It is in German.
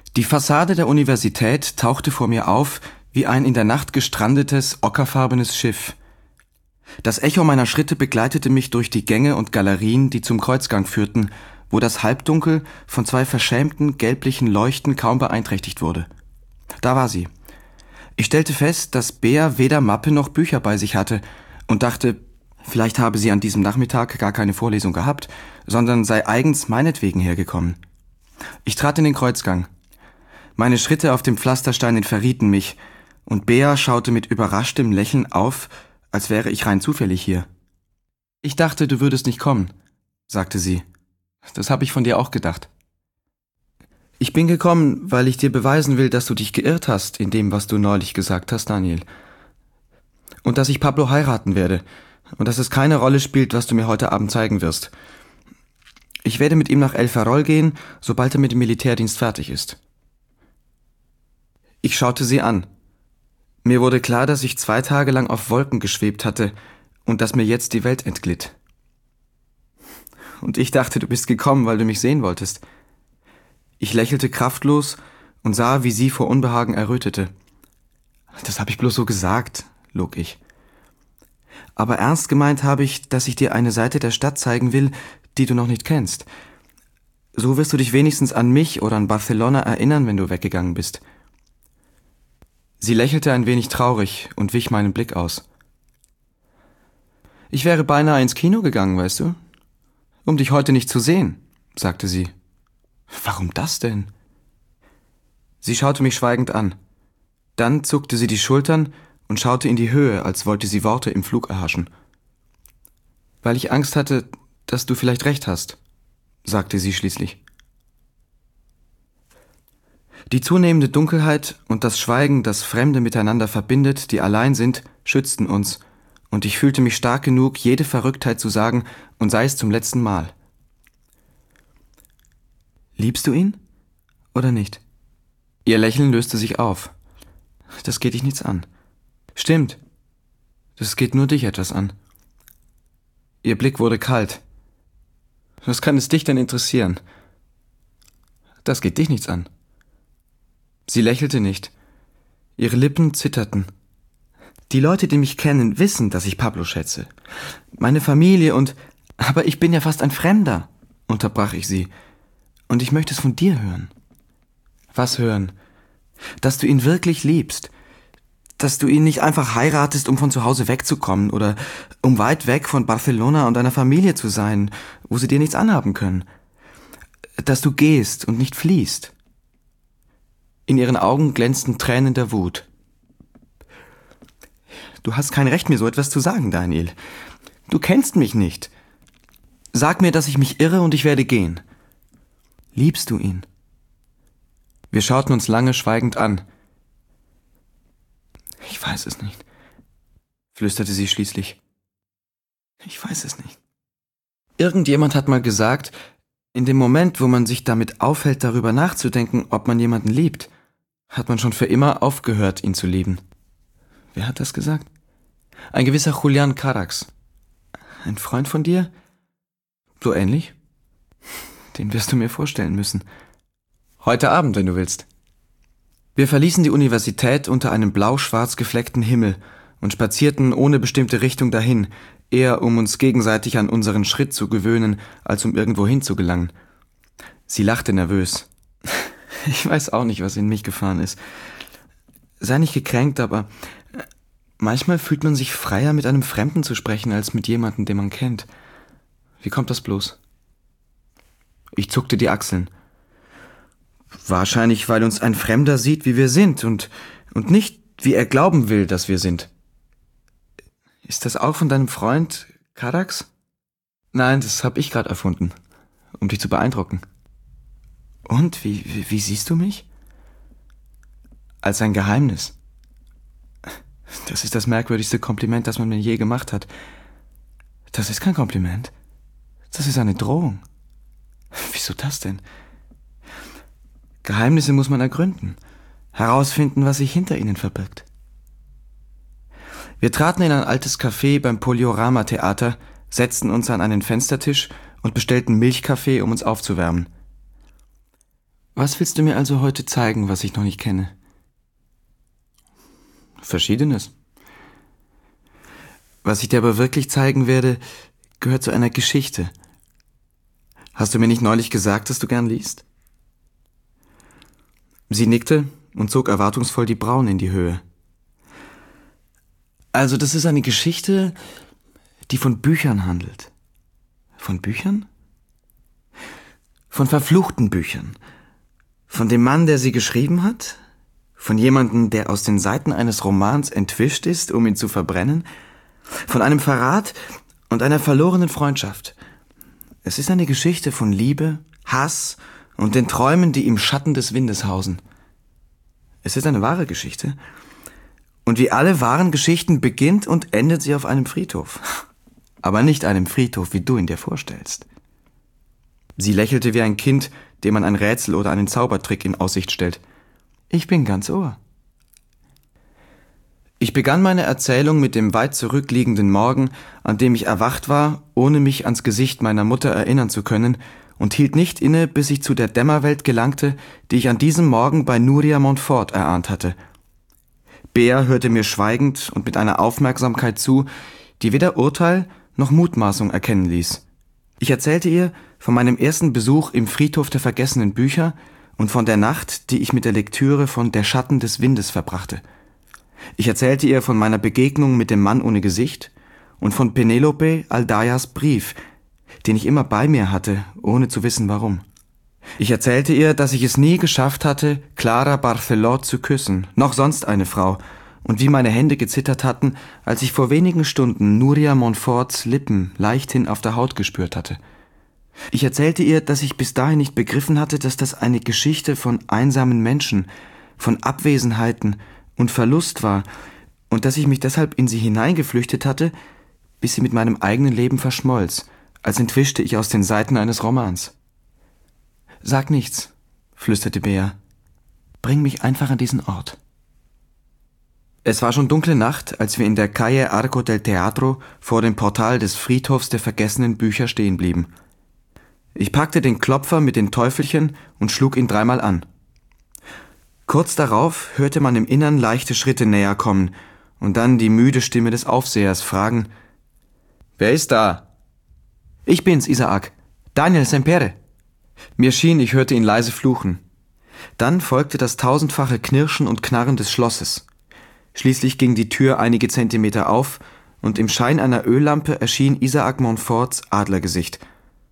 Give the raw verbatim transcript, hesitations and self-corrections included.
Die Fassade der Universität tauchte vor mir auf wie ein in der Nacht gestrandetes, ockerfarbenes Schiff. Das Echo meiner Schritte begleitete mich durch die Gänge und Galerien, die zum Kreuzgang führten, wo das Halbdunkel von zwei verschämten, gelblichen Leuchten kaum beeinträchtigt wurde. Da war sie. Ich stellte fest, dass Bea weder Mappe noch Bücher bei sich hatte und dachte, vielleicht habe sie an diesem Nachmittag gar keine Vorlesung gehabt, sondern sei eigens meinetwegen hergekommen. Ich trat in den Kreuzgang. Meine Schritte auf dem Pflastersteinen verrieten mich, und Bea schaute mit überraschtem Lächeln auf, als wäre ich rein zufällig hier. »Ich dachte, du würdest nicht kommen«, sagte sie. »Das habe ich von dir auch gedacht.« »Ich bin gekommen, weil ich dir beweisen will, dass du dich geirrt hast in dem, was du neulich gesagt hast, Daniel. Und dass ich Pablo heiraten werde und dass es keine Rolle spielt, was du mir heute Abend zeigen wirst. Ich werde mit ihm nach El Ferrol gehen, sobald er mit dem Militärdienst fertig ist.« Ich schaute sie an. Mir wurde klar, dass ich zwei Tage lang auf Wolken geschwebt hatte und dass mir jetzt die Welt entglitt. »Und ich dachte, du bist gekommen, weil du mich sehen wolltest.« Ich lächelte kraftlos und sah, wie sie vor Unbehagen errötete. »Das habe ich bloß so gesagt«, log ich. »Aber ernst gemeint habe ich, dass ich dir eine Seite der Stadt zeigen will, die du noch nicht kennst. So wirst du dich wenigstens an mich oder an Barcelona erinnern, wenn du weggegangen bist.« Sie lächelte ein wenig traurig und wich meinen Blick aus. »Ich wäre beinahe ins Kino gegangen, weißt du? Um dich heute nicht zu sehen«, sagte sie. »Warum das denn?« Sie schaute mich schweigend an. Dann zuckte sie die Schultern und schaute in die Höhe, als wollte sie Worte im Flug erhaschen. »Weil ich Angst hatte, dass du vielleicht recht hast«, sagte sie schließlich. Die zunehmende Dunkelheit und das Schweigen, das Fremde miteinander verbindet, die allein sind, schützten uns, und ich fühlte mich stark genug, jede Verrücktheit zu sagen, und sei es zum letzten Mal. »Liebst du ihn? Oder nicht?« Ihr Lächeln löste sich auf. »Das geht dich nichts an.« »Stimmt. Das geht nur dich etwas an.« Ihr Blick wurde kalt. »Was kann es dich denn interessieren?« »Das geht dich nichts an.« Sie lächelte nicht. Ihre Lippen zitterten. »Die Leute, die mich kennen, wissen, dass ich Pablo schätze. Meine Familie und... Aber ich bin ja fast ein Fremder«, unterbrach ich sie. »Und ich möchte es von dir hören.« »Was hören?« »Dass du ihn wirklich liebst. Dass du ihn nicht einfach heiratest, um von zu Hause wegzukommen oder um weit weg von Barcelona und deiner Familie zu sein, wo sie dir nichts anhaben können. Dass du gehst und nicht fliehst.« In ihren Augen glänzten Tränen der Wut. »Du hast kein Recht, mir so etwas zu sagen, Daniel. Du kennst mich nicht. Sag mir, dass ich mich irre und ich werde gehen. Liebst du ihn?« Wir schauten uns lange schweigend an. »Ich weiß es nicht«, flüsterte sie schließlich. »Ich weiß es nicht.« Irgendjemand hat mal gesagt, in dem Moment, wo man sich damit aufhält, darüber nachzudenken, ob man jemanden liebt, hat man schon für immer aufgehört, ihn zu lieben. Wer hat das gesagt? Ein gewisser Julián Carax. Ein Freund von dir? So ähnlich? Den wirst du mir vorstellen müssen. Heute Abend, wenn du willst. Wir verließen die Universität unter einem blau-schwarz gefleckten Himmel und spazierten ohne bestimmte Richtung dahin, eher um uns gegenseitig an unseren Schritt zu gewöhnen, als um irgendwo hin zu gelangen. Sie lachte nervös. Ich weiß auch nicht, was in mich gefahren ist. Sei nicht gekränkt, aber manchmal fühlt man sich freier, mit einem Fremden zu sprechen, als mit jemandem, den man kennt. Wie kommt das bloß? Ich zuckte die Achseln. Wahrscheinlich, weil uns ein Fremder sieht, wie wir sind, und, und nicht, wie er glauben will, dass wir sind. Ist das auch von deinem Freund Carax? Nein, das habe ich gerade erfunden, um dich zu beeindrucken. Und, wie, wie, wie siehst du mich? Als ein Geheimnis. Das ist das merkwürdigste Kompliment, das man mir je gemacht hat. Das ist kein Kompliment. Das ist eine Drohung. Wieso das denn? Geheimnisse muss man ergründen, herausfinden, was sich hinter ihnen verbirgt. Wir traten in ein altes Café beim Poliorama-Theater, setzten uns an einen Fenstertisch und bestellten Milchkaffee, um uns aufzuwärmen. Was willst du mir also heute zeigen, was ich noch nicht kenne? Verschiedenes. Was ich dir aber wirklich zeigen werde, gehört zu einer Geschichte. Hast du mir nicht neulich gesagt, dass du gern liest? Sie nickte und zog erwartungsvoll die Brauen in die Höhe. Also, das ist eine Geschichte, die von Büchern handelt. Von Büchern? Von verfluchten Büchern. Von dem Mann, der sie geschrieben hat? Von jemandem, der aus den Seiten eines Romans entwischt ist, um ihn zu verbrennen? Von einem Verrat und einer verlorenen Freundschaft. Es ist eine Geschichte von Liebe, Hass und den Träumen, die im Schatten des Windes hausen. Es ist eine wahre Geschichte. Und wie alle wahren Geschichten beginnt und endet sie auf einem Friedhof. Aber nicht einem Friedhof, wie du ihn dir vorstellst. Sie lächelte wie ein Kind, dem man ein Rätsel oder einen Zaubertrick in Aussicht stellt. Ich bin ganz Ohr. Ich begann meine Erzählung mit dem weit zurückliegenden Morgen, an dem ich erwacht war, ohne mich ans Gesicht meiner Mutter erinnern zu können, und hielt nicht inne, bis ich zu der Dämmerwelt gelangte, die ich an diesem Morgen bei Nuria Montfort erahnt hatte. Bea hörte mir schweigend und mit einer Aufmerksamkeit zu, die weder Urteil noch Mutmaßung erkennen ließ. Ich erzählte ihr von meinem ersten Besuch im Friedhof der vergessenen Bücher und von der Nacht, die ich mit der Lektüre von Der Schatten des Windes verbrachte. Ich erzählte ihr von meiner Begegnung mit dem Mann ohne Gesicht und von Penelope Aldayas Brief, den ich immer bei mir hatte, ohne zu wissen warum. Ich erzählte ihr, dass ich es nie geschafft hatte, Clara Barcelot zu küssen, noch sonst eine Frau, und wie meine Hände gezittert hatten, als ich vor wenigen Stunden Nuria Montforts Lippen leichthin auf der Haut gespürt hatte. Ich erzählte ihr, dass ich bis dahin nicht begriffen hatte, dass das eine Geschichte von einsamen Menschen, von Abwesenheiten und Verlust war, und dass ich mich deshalb in sie hineingeflüchtet hatte, bis sie mit meinem eigenen Leben verschmolz, als entwischte ich aus den Seiten eines Romans. »Sag nichts«, flüsterte Bea. »Bring mich einfach an diesen Ort.« Es war schon dunkle Nacht, als wir in der Calle Arco del Teatro vor dem Portal des Friedhofs der vergessenen Bücher stehen blieben. Ich packte den Klopfer mit den Teufelchen und schlug ihn dreimal an. Kurz darauf hörte man im Innern leichte Schritte näher kommen und dann die müde Stimme des Aufsehers fragen: »Wer ist da?« »Ich bin's, Isaak. Daniel Sempere.« Mir schien, ich hörte ihn leise fluchen. Dann folgte das tausendfache Knirschen und Knarren des Schlosses. Schließlich ging die Tür einige Zentimeter auf und im Schein einer Öllampe erschien Isaak Montforts Adlergesicht.